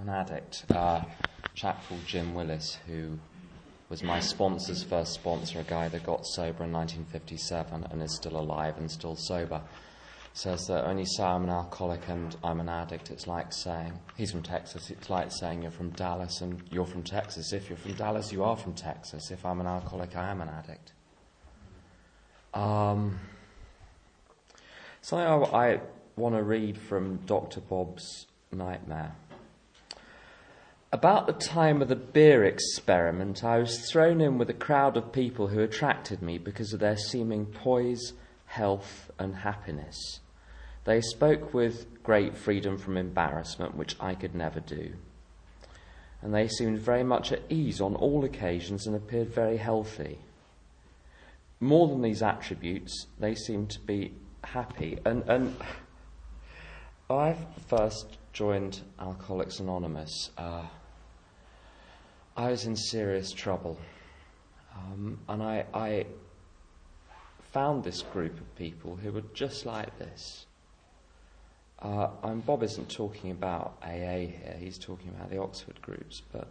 an addict, a chap called Jim Willis, who was my sponsor's first sponsor, a guy that got sober in 1957 and is still alive and still sober, says that when you say I'm an alcoholic and I'm an addict, it's like saying, he's from Texas, it's like saying you're from Dallas and you're from Texas. If you're from Dallas, you are from Texas. If I'm an alcoholic, I am an addict. So I want to read from Dr. Bob's Nightmare. About the time of the beer experiment, I was thrown in with a crowd of people who attracted me because of their seeming poise, health, and happiness. They spoke with great freedom from embarrassment, which I could never do. And they seemed very much at ease on all occasions and appeared very healthy. More than these attributes, they seemed to be happy. And I first joined Alcoholics Anonymous. I was in serious trouble. And I found this group of people who were just like this. And Bob isn't talking about AA here, he's talking about the Oxford groups, but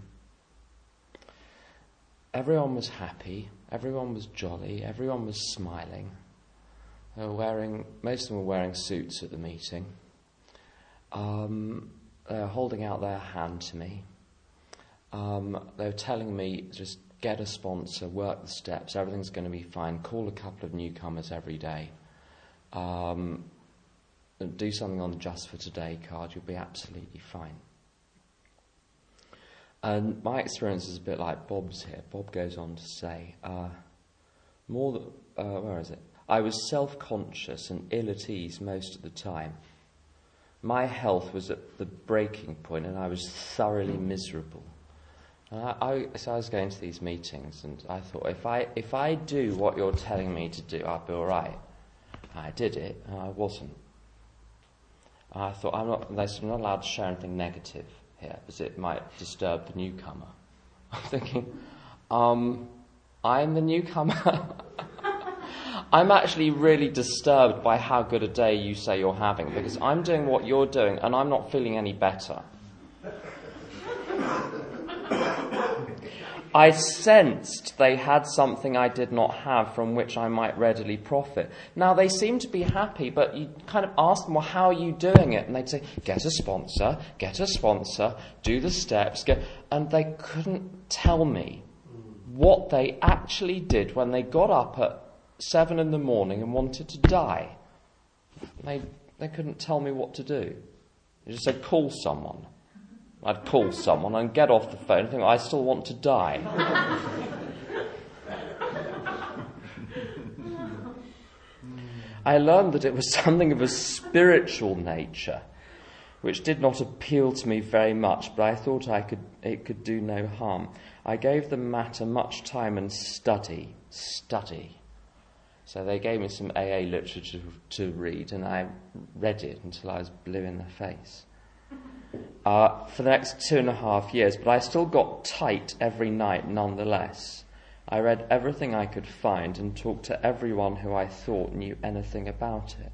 everyone was happy, everyone was jolly, everyone was smiling. Most of them were wearing suits at the meeting. They were holding out their hand to me. They were telling me, just get a sponsor, work the steps, everything's going to be fine, call a couple of newcomers every day. Do something on the Just for Today card, you'll be absolutely fine. And my experience is a bit like Bob's here. Bob goes on to say, where is it? I was self-conscious and ill at ease most of the time. My health was at the breaking point and I was thoroughly miserable. So I was going to these meetings and I thought, if I do what you're telling me to do, I'll be all right. I did it and I wasn't. And I thought, I'm not allowed to share anything negative here because it might disturb the newcomer. I'm thinking, I'm the newcomer. I'm actually really disturbed by how good a day you say you're having because I'm doing what you're doing and I'm not feeling any better. I sensed they had something I did not have from which I might readily profit. Now, they seem to be happy, but you kind of ask them, well, how are you doing it? And they'd say, get a sponsor, do the steps. And they couldn't tell me what they actually did when they got up at 7 a.m. and wanted to die. They couldn't tell me what to do. They just said, call someone. I'd call someone and get off the phone and think, I still want to die. I learned that it was something of a spiritual nature, which did not appeal to me very much, but I thought it could do no harm. I gave the matter much time and study. So they gave me some AA literature to read, and I read it until I was blue in the face. For the next 2.5 years, but I still got tight every night nonetheless. I read everything I could find and talked to everyone who I thought knew anything about it.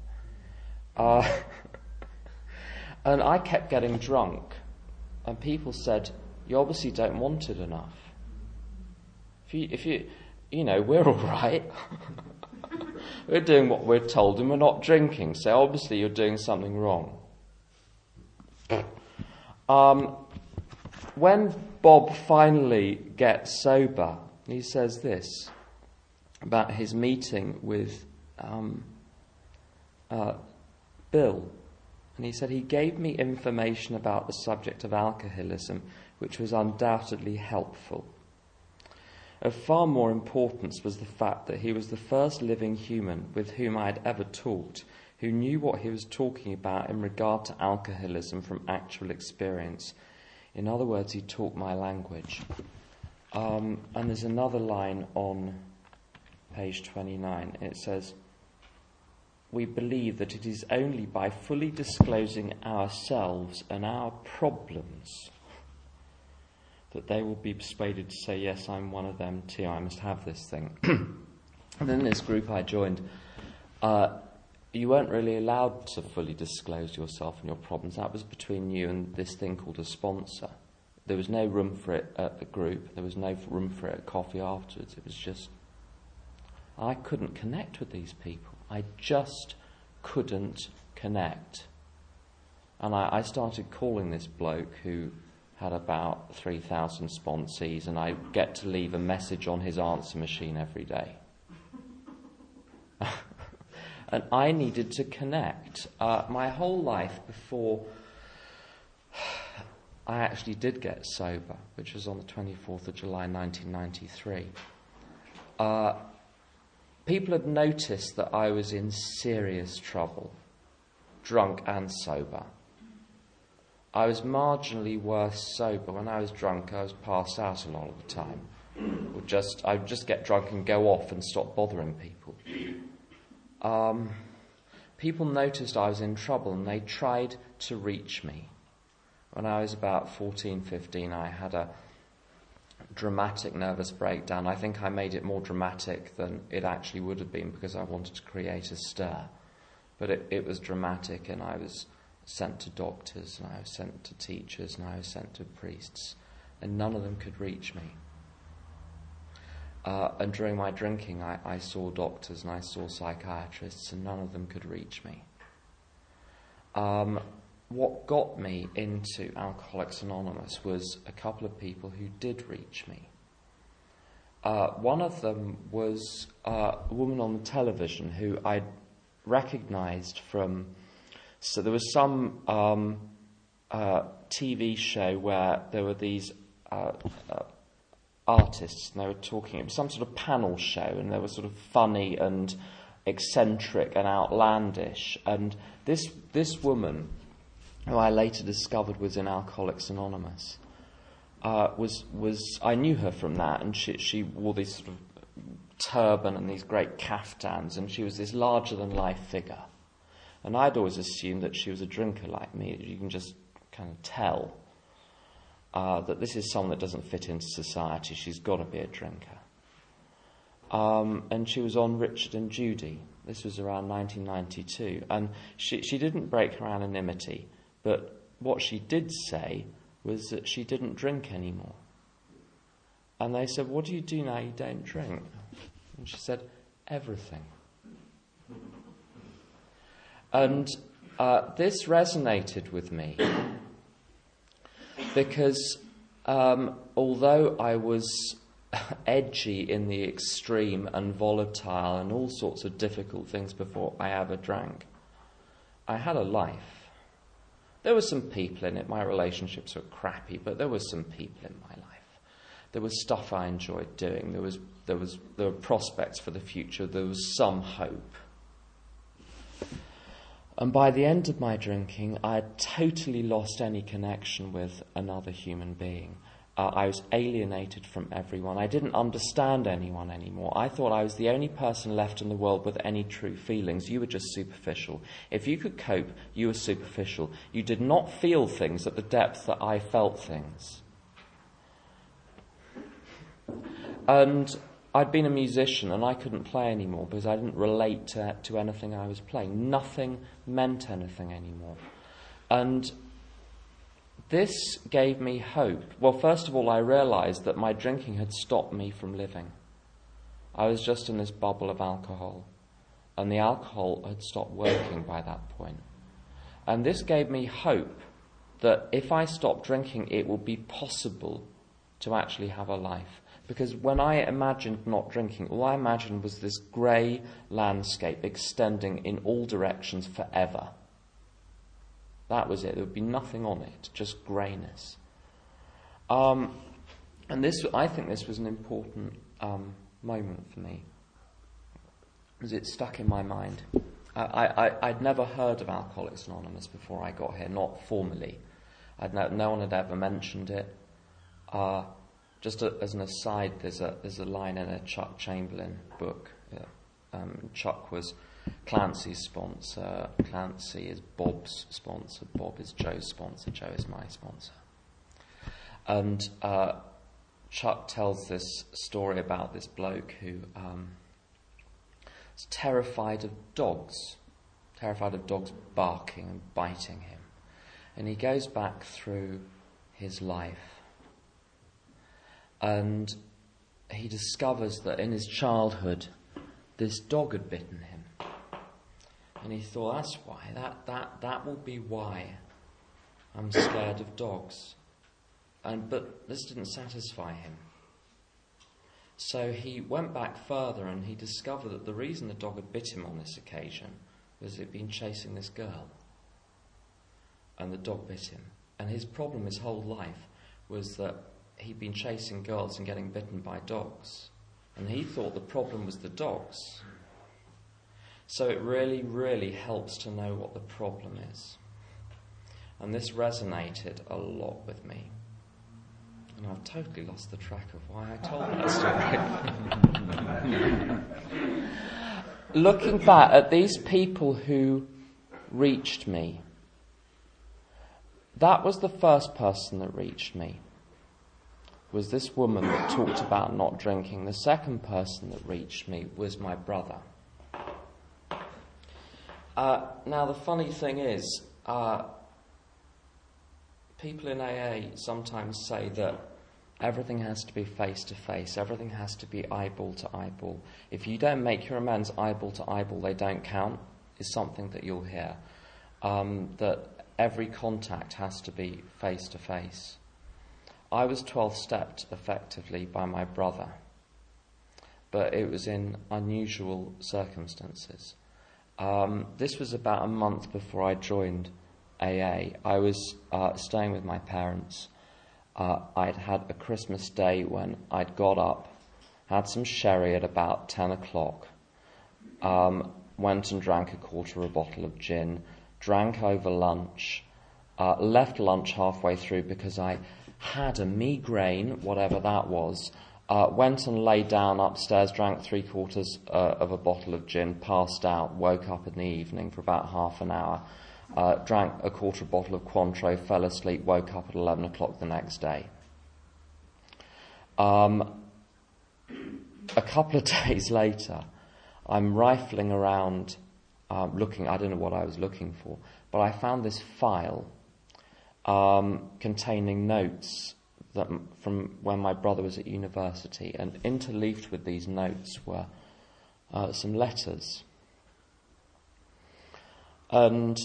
And I kept getting drunk, and people said, you obviously don't want it enough. If you we're all right. We're doing what we're told and we're not drinking, so obviously you're doing something wrong. When Bob finally gets sober, he says this about his meeting with Bill. And he said, he gave me information about the subject of alcoholism, which was undoubtedly helpful. Of far more importance was the fact that he was the first living human with whom I had ever talked who knew what he was talking about in regard to alcoholism from actual experience. In other words, he talked my language. And there's another line on page 29. It says, we believe that it is only by fully disclosing ourselves and our problems that they will be persuaded to say, yes, I'm one of them too, I must have this thing. And in this group I joined, you weren't really allowed to fully disclose yourself and your problems. That was between you and this thing called a sponsor. There was no room for it at the group. There was no room for it at coffee afterwards. It was just... I couldn't connect with these people. I just couldn't connect. And I started calling this bloke who had about 3,000 sponsees, and I get to leave a message on his answer machine every day. And I needed to connect. My whole life before I actually did get sober, which was on the 24th of July 1993, people had noticed that I was in serious trouble, drunk and sober. I was marginally worse sober. When I was drunk, I was passed out a lot of the time. I'd just get drunk and go off and stop bothering people. People noticed I was in trouble and they tried to reach me. When I was about 14, 15, I had a dramatic nervous breakdown. I think I made it more dramatic than it actually would have been because I wanted to create a stir. But it was dramatic, and I was sent to doctors, and I was sent to teachers, and I was sent to priests, and none of them could reach me. And during my drinking, I saw doctors and I saw psychiatrists, and none of them could reach me. What got me into Alcoholics Anonymous was a couple of people who did reach me. One of them was a woman on the television who I recognised from... So there was some TV show where there were these artists, and they were talking. It was some sort of panel show, and they were sort of funny and eccentric and outlandish. And this woman, who I later discovered was in Alcoholics Anonymous, was I knew her from that, and she wore this sort of turban and these great kaftans, and she was this larger-than-life figure. And I'd always assumed that she was a drinker like me. You can just kind of tell that this is someone that doesn't fit into society. She's got to be a drinker. And she was on Richard and Judy. This was around 1992. And she didn't break her anonymity, but what she did say was that she didn't drink anymore. And they said, "What do you do now you don't drink?" And she said, "Everything." And this resonated with me because although I was edgy in the extreme and volatile and all sorts of difficult things before I ever drank, I had a life. There were some people in it. My relationships were crappy, but there were some people in my life. There was stuff I enjoyed doing. There were prospects for the future. There was some hope. And by the end of my drinking, I had totally lost any connection with another human being. I was alienated from everyone. I didn't understand anyone anymore. I thought I was the only person left in the world with any true feelings. You were just superficial. If you could cope, you were superficial. You did not feel things at the depth that I felt things. And I'd been a musician and I couldn't play anymore because I didn't relate to anything I was playing. Nothing meant anything anymore. And this gave me hope. Well, first of all, I realised that my drinking had stopped me from living. I was just in this bubble of alcohol, and the alcohol had stopped working by that point. And this gave me hope that if I stopped drinking, it would be possible to actually have a life. Because when I imagined not drinking, all I imagined was this grey landscape extending in all directions forever. That was it. There would be nothing on it, just greyness. And I think this was an important moment for me, because it stuck in my mind. I'd never heard of Alcoholics Anonymous before I got here, not formally. No one had ever mentioned it. Just as an aside, there's a line in a Chuck Chamberlain book. Chuck was Clancy's sponsor. Clancy is Bob's sponsor. Bob is Joe's sponsor. Joe is my sponsor. And Chuck tells this story about this bloke who is terrified of dogs. terrified of dogs barking and biting him. And he goes back through his life, and he discovers that in his childhood this dog had bitten him. And he thought, that's why, that will be why I'm scared of dogs. But this didn't satisfy him. So he went back further, and he discovered that the reason the dog had bit him on this occasion was he'd been chasing this girl. And the dog bit him. And his problem his whole life was that he'd been chasing girls and getting bitten by dogs. And he thought the problem was the dogs. So it really, really helps to know what the problem is. And this resonated a lot with me. And I've totally lost the track of why I told that story. Looking back at these people who reached me, that was the first person that reached me, was this woman that talked about not drinking. The second person that reached me was my brother. Now, the funny thing is, people in AA sometimes say that everything has to be face-to-face, everything has to be eyeball-to-eyeball. If you don't make your amends eyeball-to-eyeball, they don't count, is something that you'll hear. That every contact has to be face-to-face. I was 12-stepped effectively by my brother, but it was in unusual circumstances. This was about a month before I joined AA. I was staying with my parents. I'd had a Christmas day when I'd got up, had some sherry at about 10 o'clock, went and drank a quarter of a bottle of gin, drank over lunch, left lunch halfway through because I had a migraine, whatever that was, went and lay down upstairs, drank 3/4 of a bottle of gin, passed out, woke up in the evening for about half an hour, drank a quarter of a bottle of Cointreau, fell asleep, woke up at 11 o'clock the next day. A couple of days later, I'm rifling around looking, I don't know what I was looking for, but I found this file containing notes that from when my brother was at university, and interleaved with these notes were some letters. And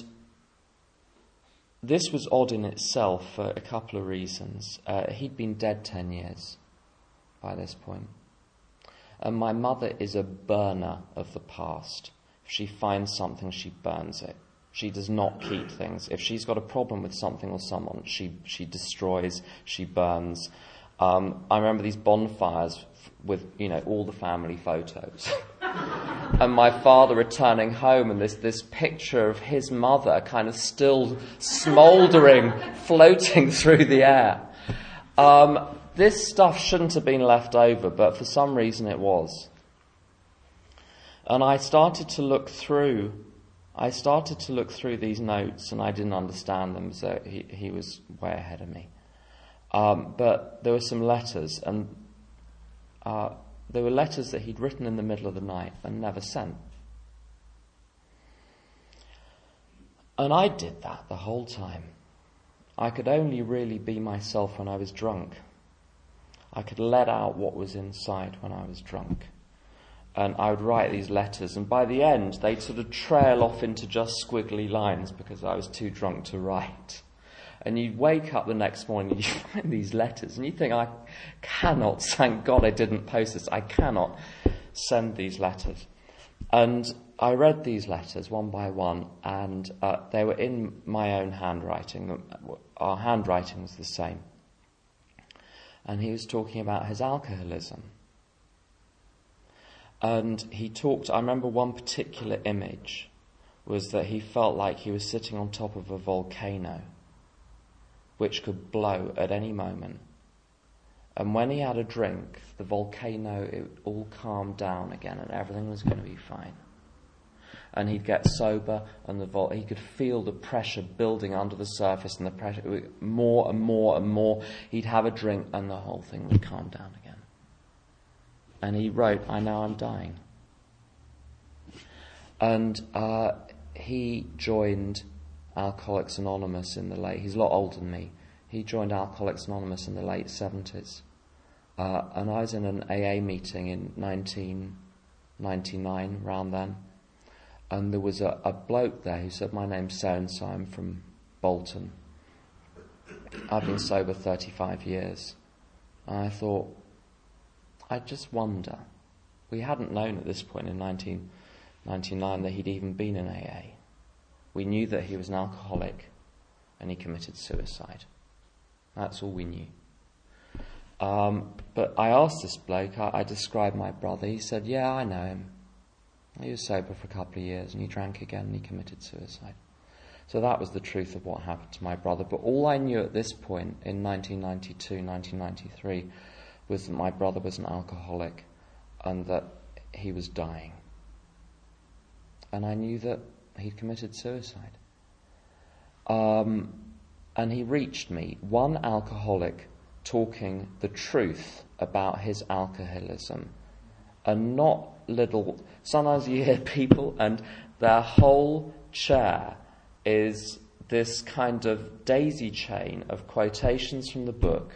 this was odd in itself for a couple of reasons. He'd been dead 10 years by this point. And my mother is a burner of the past. If she finds something, she burns it. She does not keep things. If she's got a problem with something or someone, she destroys, she burns. I remember these bonfires with, all the family photos. And my father returning home, and this picture of his mother kind of still smouldering, floating through the air. This stuff shouldn't have been left over, but for some reason it was. And I started to look through these notes, and I didn't understand them, so he was way ahead of me. But there were some letters, and there were letters that he'd written in the middle of the night and never sent. And I did that the whole time. I could only really be myself when I was drunk. I could let out what was inside when I was drunk. And I would write these letters, and by the end they'd sort of trail off into just squiggly lines because I was too drunk to write. And you'd wake up the next morning and you find these letters and you think, I cannot, thank God I didn't post this, I cannot send these letters. And I read these letters one by one, and they were in my own handwriting. Our handwriting was the same. And he was talking about his alcoholism. And he talked, I remember one particular image was that he felt like he was sitting on top of a volcano, which could blow at any moment. And when he had a drink, the volcano, it all calmed down again and everything was going to be fine. And he'd get sober, and he could feel the pressure building under the surface, and the pressure more and more and more. He'd have a drink and the whole thing would calm down again. And he wrote, I know I'm dying. And he joined Alcoholics Anonymous he's a lot older than me. He joined Alcoholics Anonymous in the late 70s. And I was in an AA meeting in 1999, around then. And there was a bloke there who said, "My name's so-and-so, I'm from Bolton. I've been sober 35 years. And I thought, I just wonder. We hadn't known at this point in 1999 that he'd even been in AA. We knew that he was an alcoholic and he committed suicide. That's all we knew. But I asked this bloke, I described my brother. He said, "Yeah, I know him. He was sober for a couple of years and he drank again and he committed suicide." So that was the truth of what happened to my brother. But all I knew at this point in 1992, 1993 was that my brother was an alcoholic and that he was dying. And I knew that he'd committed suicide. And he reached me, one alcoholic talking the truth about his alcoholism, and not little. Sometimes you hear people and their whole chair is this kind of daisy chain of quotations from the book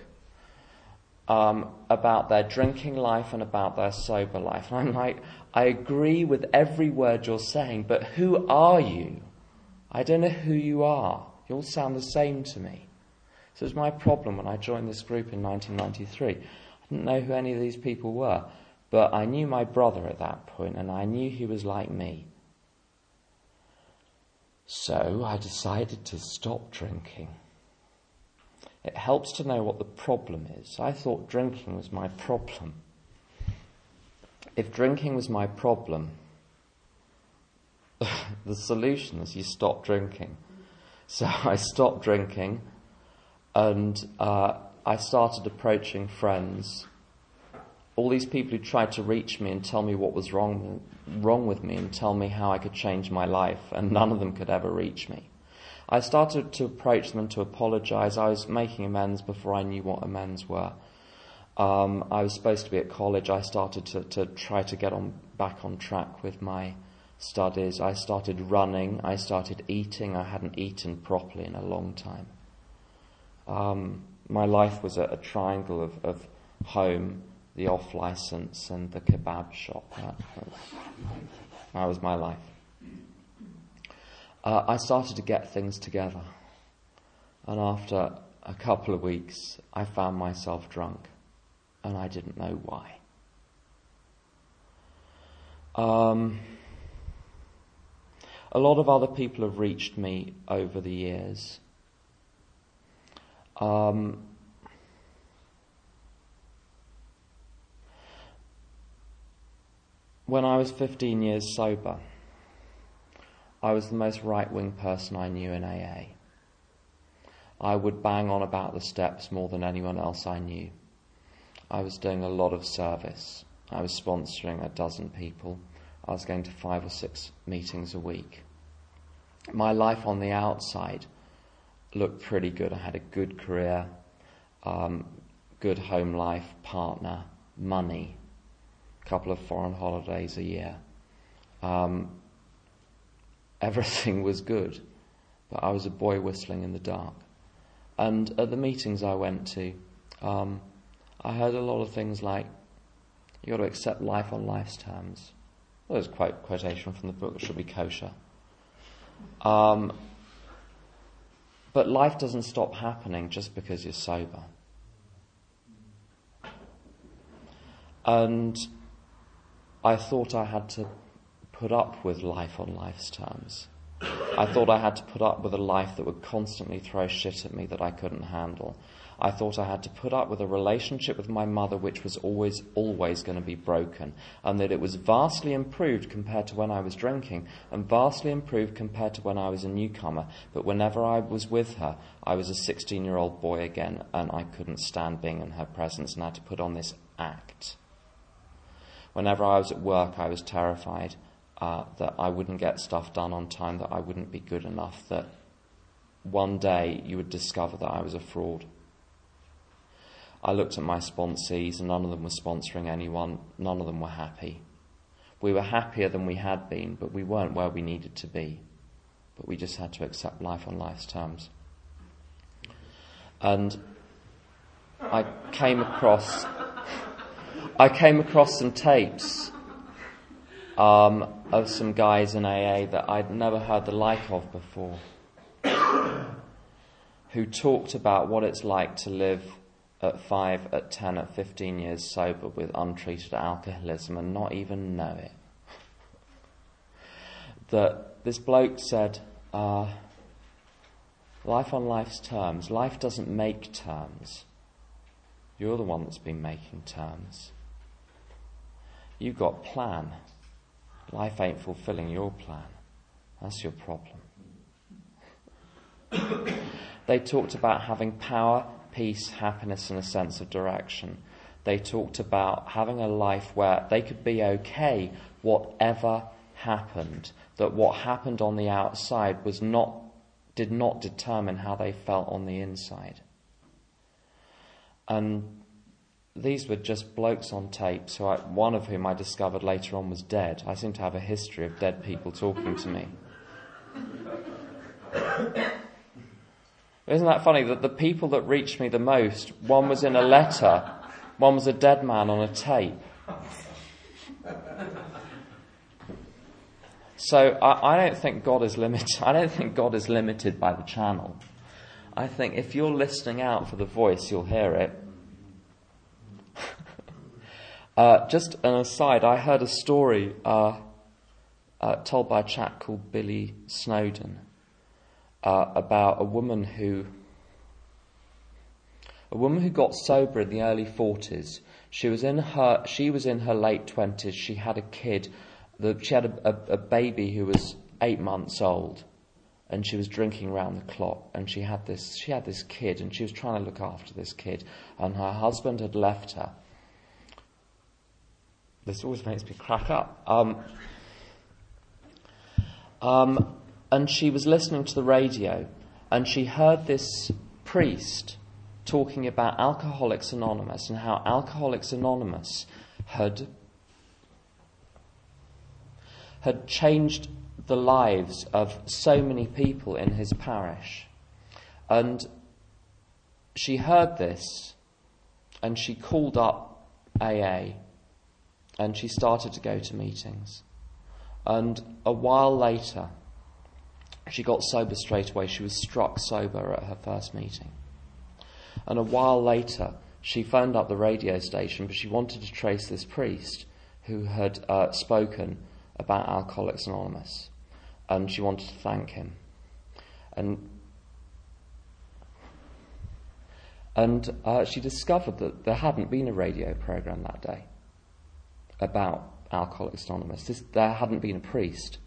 about their drinking life and about their sober life. And I'm like, I agree with every word you're saying, but who are you? I don't know who you are. You all sound the same to me. So it was my problem when I joined this group in 1993. I didn't know who any of these people were, but I knew my brother at that point, and I knew he was like me. So I decided to stop drinking. It helps to know what the problem is. I thought drinking was my problem. If drinking was my problem, the solution is you stop drinking. So I stopped drinking, and I started approaching friends. All these people who tried to reach me and tell me what was wrong with me and tell me how I could change my life, and none of them could ever reach me. I started to approach them and to apologise. I was making amends before I knew what amends were. I was supposed to be at college. I started to try to get back on track with my studies. I started running. I started eating. I hadn't eaten properly in a long time. My life was a triangle of home, the off-licence, and the kebab shop. That was my life. I started to get things together. And after a couple of weeks, I found myself drunk. And I didn't know why. A lot of other people have reached me over the years. When I was 15 years sober, I was the most right-wing person I knew in AA. I would bang on about the steps more than anyone else I knew. I was doing a lot of service. I was sponsoring a dozen people. I was going to 5 or 6 meetings a week. My life on the outside looked pretty good. I had a good career, good home life, partner, money, a couple of foreign holidays a year. Everything was good, but I was a boy whistling in the dark. And at the meetings I went to, I heard a lot of things like, you got to accept life on life's terms. Well, there's a quotation from the book, it should be kosher. But life doesn't stop happening just because you're sober. And I thought I had to put up with life on life's terms. I thought I had to put up with a life that would constantly throw shit at me that I couldn't handle. I thought I had to put up with a relationship with my mother which was always going to be broken, and that it was vastly improved compared to when I was drinking, and vastly improved compared to when I was a newcomer. But whenever I was with her, I was a 16-year-old boy again, and I couldn't stand being in her presence, and I had to put on this act. Whenever I was at work, I was terrified that I wouldn't get stuff done on time, that I wouldn't be good enough, that one day you would discover that I was a fraud. I looked at my sponsees and none of them were sponsoring anyone. None of them were happy. We were happier than we had been, but we weren't where we needed to be. but we just had to accept life on life's terms. And I came across some tapes of some guys in AA that I'd never heard the like of before, who talked about what it's like to live at 5, at 10, at 15 years sober with untreated alcoholism and not even know it. That this bloke said, life on life's terms. Life doesn't make terms. You're the one that's been making terms. You've got a plan. Life ain't fulfilling your plan. That's your problem. They talked about having power, peace, happiness, and a sense of direction. They talked about having a life where they could be okay whatever happened, that what happened on the outside did not determine how they felt on the inside. And these were just blokes on tape, one of whom I discovered later on was dead. I seem to have a history of dead people talking to me. Isn't that funny that the people that reached me the most, one was in a letter, one was a dead man on a tape. So I don't think God is limited. I don't think God is limited by the channel. I think if you're listening out for the voice, you'll hear it. Just an aside, I heard a story told by a chap called Billy Snowden about a woman who got sober in the early 40s. She was in her late 20s. She had a kid. She had a baby who was 8 months old, and she was drinking round the clock. And she had this kid, and she was trying to look after this kid. And her husband had left her. This always makes me crack up. And she was listening to the radio, and she heard this priest talking about Alcoholics Anonymous and how Alcoholics Anonymous had changed the lives of so many people in his parish. And she heard this, and she called up AA, and she started to go to meetings. And a while later, she got sober straight away. She was struck sober at her first meeting. And a while later, she phoned up the radio station, but she wanted to trace this priest who had spoken about Alcoholics Anonymous. And she wanted to thank him. And she discovered that there hadn't been a radio program that day about Alcoholics Anonymous. There hadn't been a priest.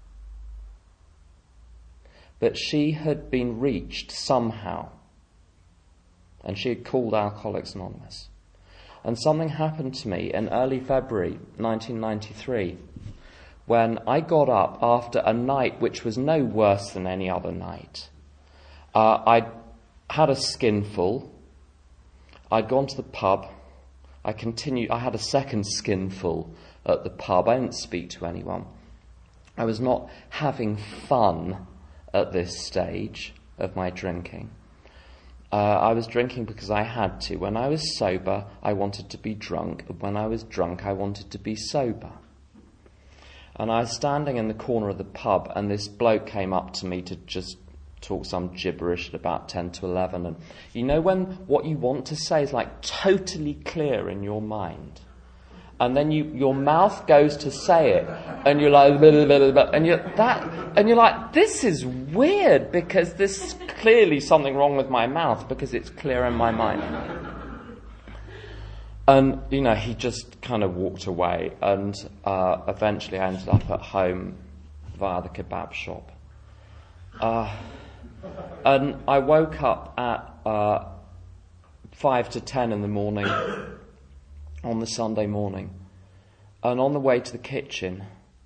But she had been reached somehow, and she had called Alcoholics Anonymous. And something happened to me in early February 1993 when I got up after a night which was no worse than any other night. I'd had a skinful. I'd gone to the pub. I had a second skinful at the pub. I didn't speak to anyone. I was not having fun at this stage of my drinking. I was drinking because I had to. When I was sober, I wanted to be drunk. When I was drunk, I wanted to be sober. And I was standing in the corner of the pub, and this bloke came up to me to just talk some gibberish at about 10 to 11. And you know when what you want to say is like totally clear in your mind, and then your mouth goes to say it, and you're like, blah, blah, blah, and you're like, this is weird because there's clearly something wrong with my mouth because it's clear in my mind. And he just kind of walked away, and eventually I ended up at home via the kebab shop. And I woke up at 5 to 10 in the morning on the Sunday morning, and on the way to the kitchen,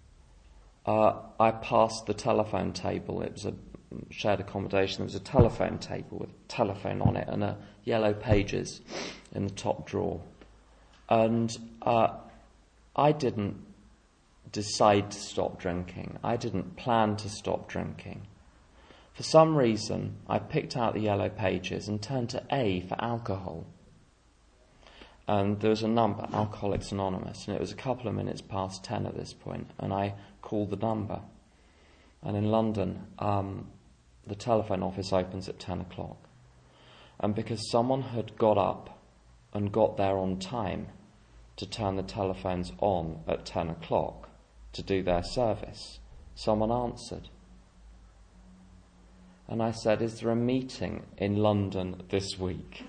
I passed the telephone table. It was a shared accommodation. There was a telephone table with a telephone on it and a yellow pages in the top drawer. And I didn't decide to stop drinking. I didn't plan to stop drinking. For some reason, I picked out the yellow pages and turned to A for alcohol. And there was a number, Alcoholics Anonymous, and it was a couple of minutes past 10 at this point, and I called the number. And in London, the telephone office opens at 10 o'clock. And because someone had got up and got there on time to turn the telephones on at 10 o'clock to do their service, someone answered. And I said, "Is there a meeting in London this week?"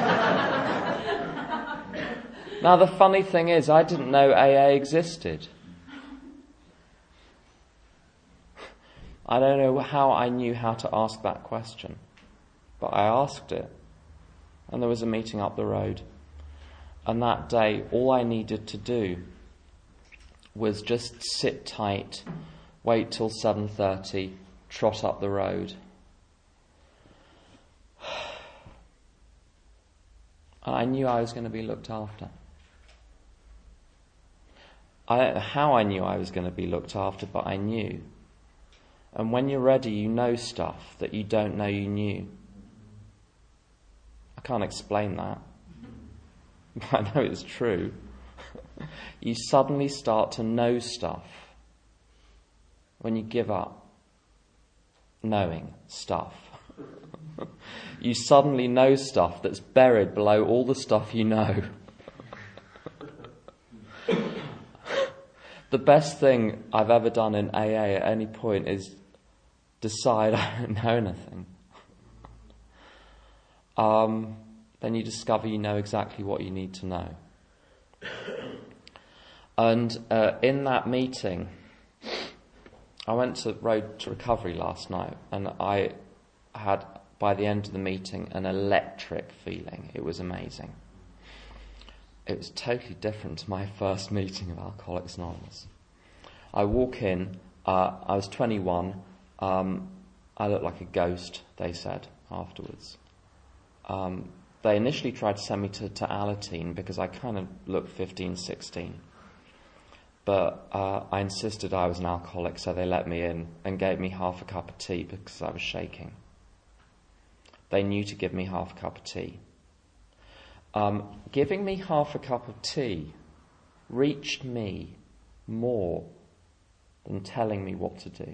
Now, the funny thing is, I didn't know AA existed. I don't know how I knew how to ask that question, but I asked it, and there was a meeting up the road. And that day, all I needed to do was just sit tight, wait till 7:30, trot up the road. And I knew I was going to be looked after. I don't know how I knew I was going to be looked after, but I knew. And when you're ready, you know stuff that you don't know you knew. I can't explain that, but I know it's true. You suddenly start to know stuff when you give up knowing stuff. You suddenly know stuff that's buried below all the stuff you know. The best thing I've ever done in AA at any point is decide I don't know anything. Then you discover you know exactly what you need to know. And in that meeting, I went to Road to Recovery last night, and I had, by the end of the meeting, an electric feeling. It was amazing. It was totally different to my first meeting of Alcoholics Anonymous. I walk in, I was 21, I looked like a ghost, they said afterwards. They initially tried to send me to Alateen because I kind of looked 15, 16. But I insisted I was an alcoholic, so they let me in and gave me half a cup of tea because I was shaking. They knew to give me half a cup of tea. Giving me half a cup of tea reached me more than telling me what to do.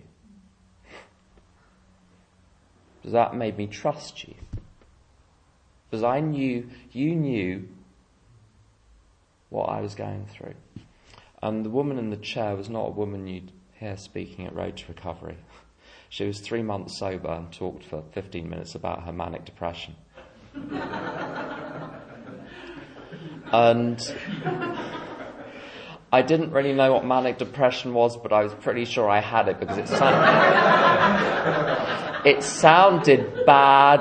Because that made me trust you. Because I knew you knew what I was going through. And the woman in the chair was not a woman you'd hear speaking at Road to Recovery. She was 3 months sober and talked for 15 minutes about her manic depression. And I didn't really know what manic depression was, but I was pretty sure I had it because it sounded bad.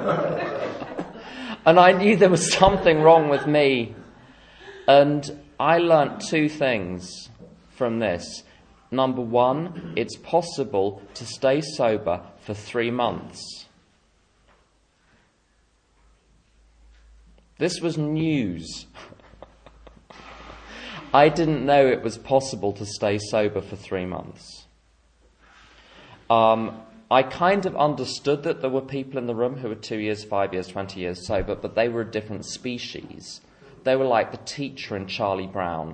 And I knew there was something wrong with me. And I learnt 2 things from this. Number 1, it's possible to stay sober for 3 months. This was news. I didn't know it was possible to stay sober for 3 months. I kind of understood that there were people in the room who were 2 years, 5 years, 20 years sober, but they were a different species. They were like the teacher in Charlie Brown.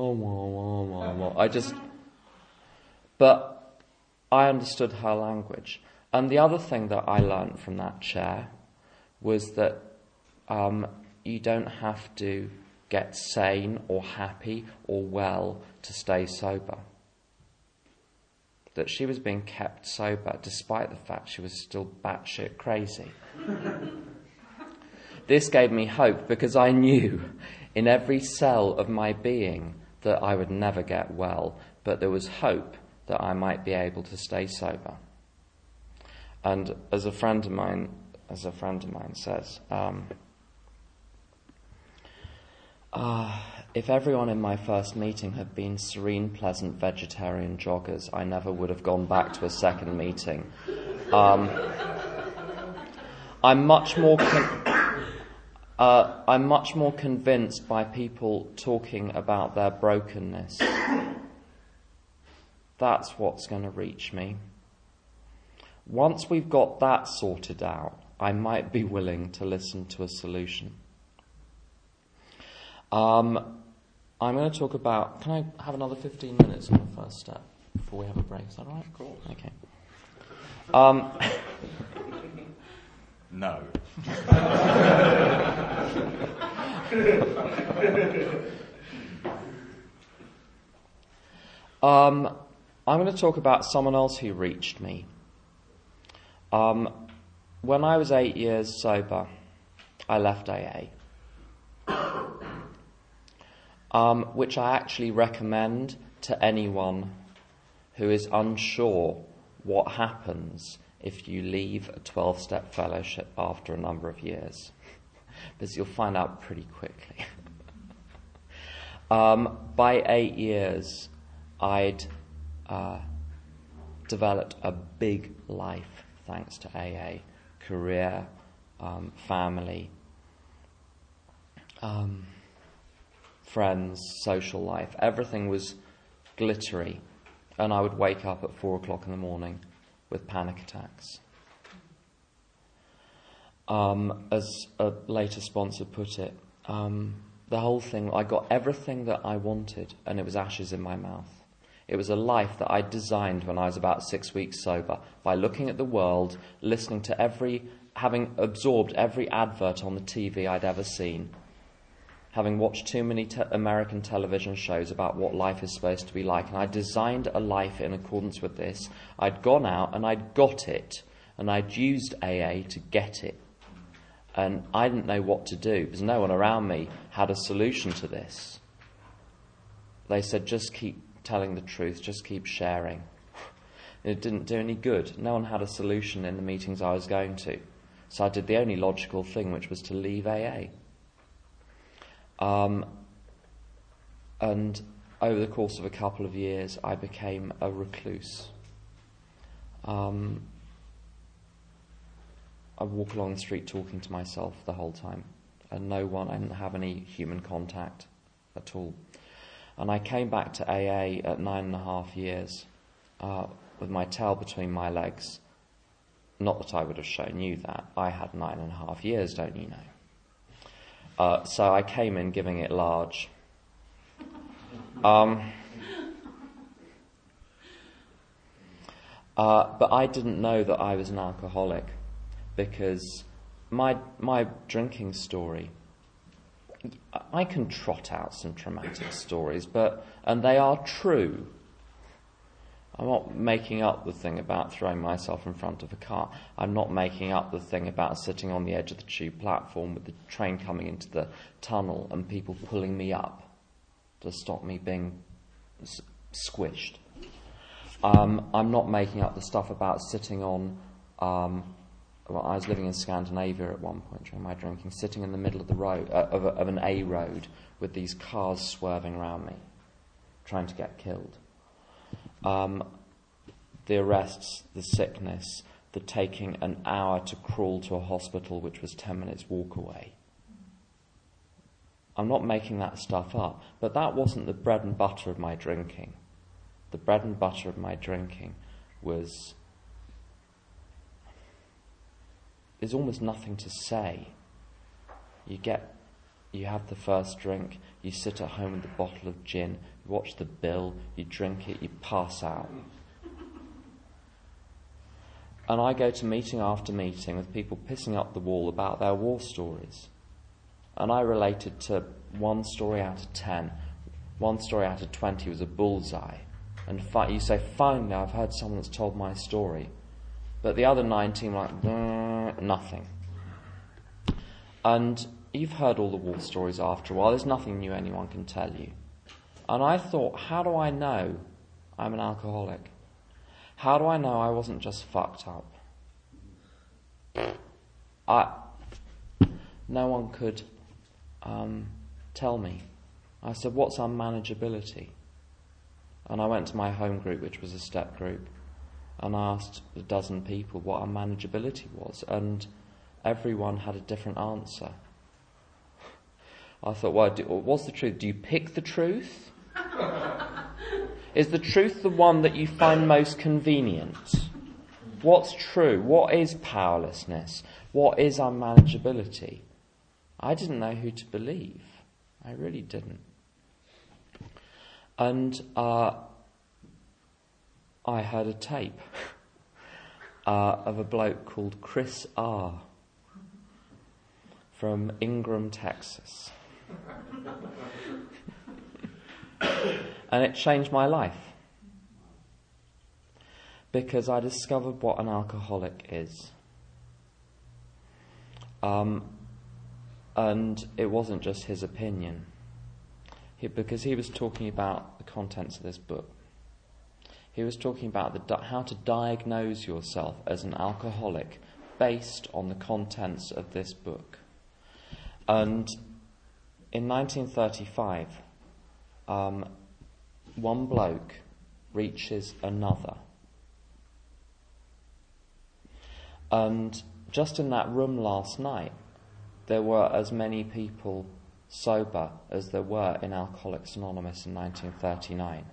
But I understood her language. And the other thing that I learned from that chair was that you don't have to get sane or happy or well to stay sober. That she was being kept sober despite the fact she was still batshit crazy. This gave me hope because I knew in every cell of my being that I would never get well, but there was hope that I might be able to stay sober. And as a friend of mine says, if everyone in my first meeting had been serene, pleasant, vegetarian joggers, I never would have gone back to a second meeting. I'm much more convinced by people talking about their brokenness. That's what's going to reach me. once we've got that sorted out, I might be willing to listen to a solution. I'm going to talk about... Can I have another 15 minutes on the first step before we have a break? Is that all right? Of course. Okay. No. I'm going to talk about someone else who reached me. When I was 8 years sober, I left AA, which I actually recommend to anyone who is unsure what happens if you leave a 12-step fellowship after a number of years, because you'll find out pretty quickly. By 8 years, I'd developed a big life thanks to AA, career, family, friends, social life. Everything was glittery, and I would wake up at 4 o'clock in the morning with panic attacks. As a later sponsor put it, the whole thing, I got everything that I wanted, and it was ashes in my mouth. It was a life that I designed when I was about 6 weeks sober, by looking at the world, listening to having absorbed every advert on the TV I'd ever seen, having watched too many American television shows about what life is supposed to be like, and I designed a life in accordance with this. I'd gone out and I'd got it, and I'd used AA to get it. And I didn't know what to do, because no one around me had a solution to this. They said, just keep telling the truth, just keep sharing. It didn't do any good. No one had a solution in the meetings I was going to. So I did the only logical thing, which was to leave AA. And over the course of a couple of years, I became a recluse. I'd walk along the street talking to myself the whole time, and I didn't have any human contact at all. And I came back to AA at 9.5 years, with my tail between my legs. Not that I would have shown you that. I had 9.5 years, don't you know? So I came in giving it large. But I didn't know that I was an alcoholic, because my drinking story, I can trot out some traumatic stories, and they are true. I'm not making up the thing about throwing myself in front of a car. I'm not making up the thing about sitting on the edge of the tube platform with the train coming into the tunnel and people pulling me up to stop me being squished. I'm not making up the stuff about sitting on... I was living in Scandinavia at one point during my drinking, sitting in the middle of the road of an A road with these cars swerving around me, trying to get killed. The arrests, the sickness, the taking an hour to crawl to a hospital which was 10 minutes walk away. I'm not making that stuff up, but that wasn't the bread and butter of my drinking. The bread and butter of my drinking was... There's almost nothing to say. You have the first drink, you sit at home with a bottle of gin, you watch the bill, you drink it, you pass out. And I go to meeting after meeting with people pissing up the wall about their war stories. And I related to one story out of 10. One story out of 20 was a bullseye. And you say, finally, I've heard someone that's told my story. But the other 19 were like, nothing. And you've heard all the war stories after a while. There's nothing new anyone can tell you. And I thought, how do I know I'm an alcoholic? How do I know I wasn't just fucked up? No one could tell me. I said, what's unmanageability? And I went to my home group, which was a step group, and asked a dozen people what unmanageability was, and everyone had a different answer. I thought, well, what's the truth? Do you pick the truth? Is the truth the one that you find most convenient? What's true? What is powerlessness? What is unmanageability? I didn't know who to believe. I really didn't. And I heard a tape of a bloke called Chris R. from Ingram, Texas. And it changed my life. Because I discovered what an alcoholic is. And it wasn't just his opinion. Because he was talking about the contents of this book. He was talking about how to diagnose yourself as an alcoholic based on the contents of this book. And in 1935, one bloke reaches another. And just in that room last night, there were as many people sober as there were in Alcoholics Anonymous in 1939.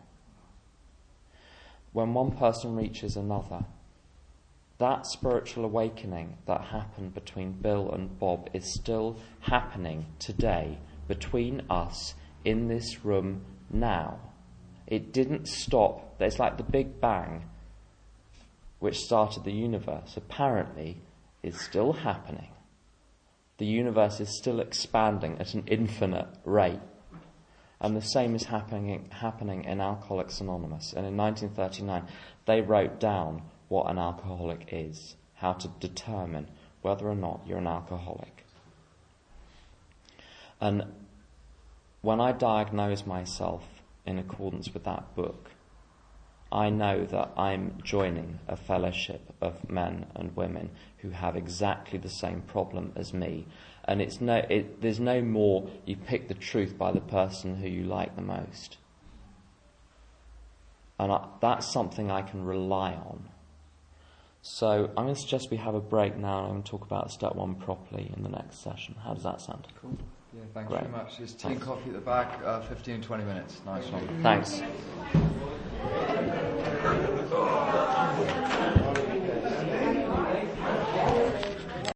When one person reaches another, that spiritual awakening that happened between Bill and Bob is still happening today between us in this room now. It didn't stop. It's like the Big Bang, which started the universe, apparently is still happening. The universe is still expanding at an infinite rate. And the same is happening in Alcoholics Anonymous. And in 1939, they wrote down what an alcoholic is, how to determine whether or not you're an alcoholic. And when I diagnose myself in accordance with that book, I know that I'm joining a fellowship of men and women who have exactly the same problem as me. And there's no more you pick the truth by the person who you like the most. And that's something I can rely on. So I'm going to suggest we have a break now, and I'm going to talk about step 1 properly in the next session. How does that sound? Cool. Yeah, thanks Great. very much. There's tea and coffee at the back, 15, 20 minutes. Nice one. Thanks.